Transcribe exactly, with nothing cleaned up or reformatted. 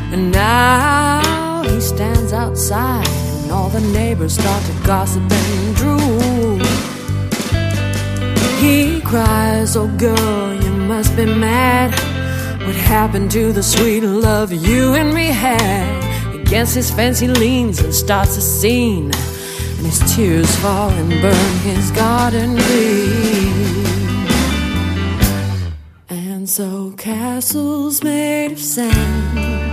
And now he stands outside, and all the neighbors start to gossip and drool. He cries, "Oh girl, you must be mad. What happened to the sweet love you and me had?" Against his fence he leans and starts a scene, and his tears fall and burn his garden green. And so castles made of sand